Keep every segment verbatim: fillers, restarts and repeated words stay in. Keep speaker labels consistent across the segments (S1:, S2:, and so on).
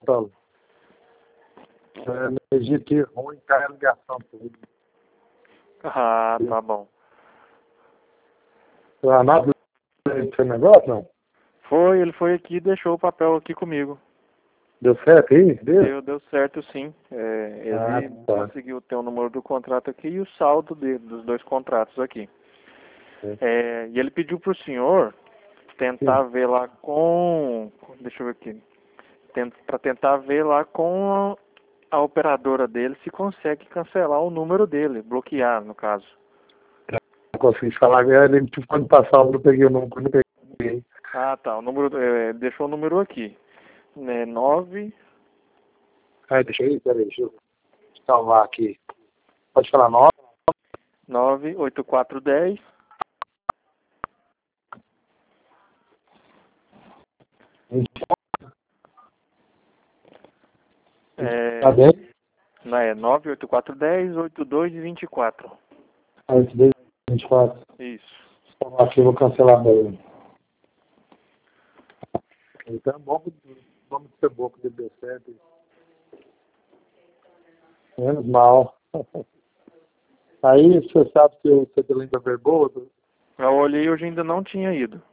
S1: Paulo. É, energia aqui ruim, cai a ligação tudo.
S2: Ah, tá bom.
S1: A nada do seu negócio, não?
S2: Foi, ele foi aqui e deixou o papel aqui comigo.
S1: Deu certo aí? Deu?
S2: Deu, deu certo sim. É, ele
S1: Ah, tá.
S2: conseguiu ter o número do contrato aqui e o saldo dele, dos dois contratos aqui.
S1: É.
S2: É, e ele pediu para o senhor tentar
S1: Sim.
S2: ver lá com... Deixa eu ver aqui. Para tentar ver lá com a, a operadora dele se consegue cancelar o número dele, bloquear no caso.
S1: Não consegui falar, ele quando passar, eu não peguei o número, quando eu peguei.
S2: Ah, tá. O número, é, deixou o número aqui. É nove...
S1: Ah, deixa eu ir, peraí, deixa eu salvar aqui. Pode falar nove?
S2: nove oito quatro um zero. É,
S1: Tá bem?
S2: não é nove oito quatro um zero oito dois dois quatro.
S1: Ah, esse dois, vinte e quatro.
S2: Isso.
S1: Salvar aqui, eu vou cancelar ele. Então, vamos, vamos ser boca de deu certo. Menos mal. Aí, você sabe que o seu lembra verboa?
S2: Eu olhei e hoje ainda não tinha ido.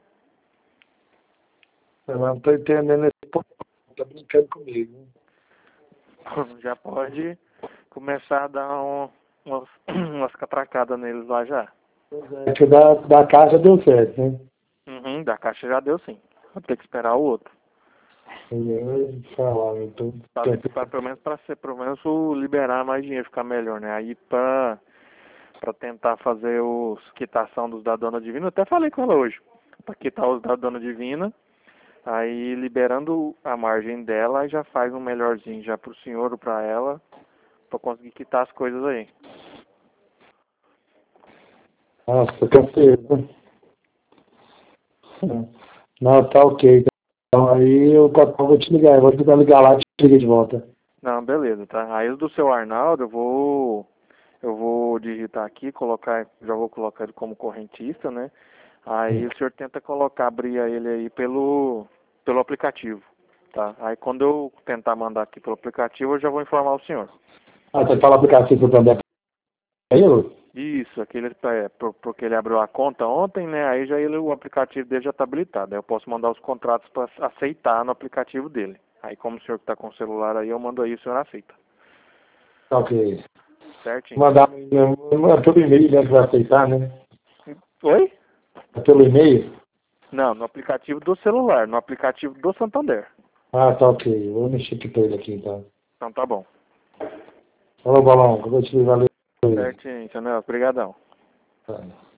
S1: Eu não estou entendendo esse ponto. Tá brincando comigo. Hein?
S2: Já pode começar a dar um, umas, umas catracadas neles lá já.
S1: É que da, da caixa deu certo, né?
S2: Uhum, da caixa já deu sim. Vou ter que esperar o outro.
S1: Eu ia falar, então.
S2: Pra, pra, pelo menos para ser, pelo menos o liberar mais dinheiro, ficar melhor, né? Aí pra, pra tentar fazer os quitação dos da Dona Divina, eu até falei com ela hoje. Pra quitar os da Dona Divina. Aí, liberando a margem dela, já faz um melhorzinho já pro senhor ou pra ela, pra conseguir quitar as coisas aí.
S1: Nossa, cacete. Não, tá ok. Então, aí eu vou te ligar. Eu vou tentar ligar lá e te ligar de volta.
S2: Não, beleza, tá? Aí os do seu Arnaldo, eu vou, eu vou digitar aqui, colocar, já vou colocar ele como correntista, né? Aí o senhor tenta colocar, abrir ele aí pelo, pelo aplicativo, tá? Aí quando eu tentar mandar aqui pelo aplicativo, eu já vou informar o senhor.
S1: Ah, você fala aplicativo para andar para ele?
S2: Isso, aquele, é, por- porque ele abriu a conta ontem, né? Aí já ele, o aplicativo dele já está habilitado. Aí eu posso mandar os contratos para aceitar no aplicativo dele. Aí como o senhor que está com o celular aí, eu mando aí, o senhor aceita.
S1: Ok.
S2: Certinho.
S1: Mandar é pelo e-mail, né? Que vai aceitar, né?
S2: Oi?
S1: É pelo e-mail?
S2: Não, no aplicativo do celular, no aplicativo do Santander.
S1: Ah, tá ok. Vou mexer aqui para ele aqui, então.
S2: Então tá bom.
S1: Falou, Balão. Eu vou te ligar. Valeu.
S2: Certinho, Chanel. Obrigadão.
S1: Tá.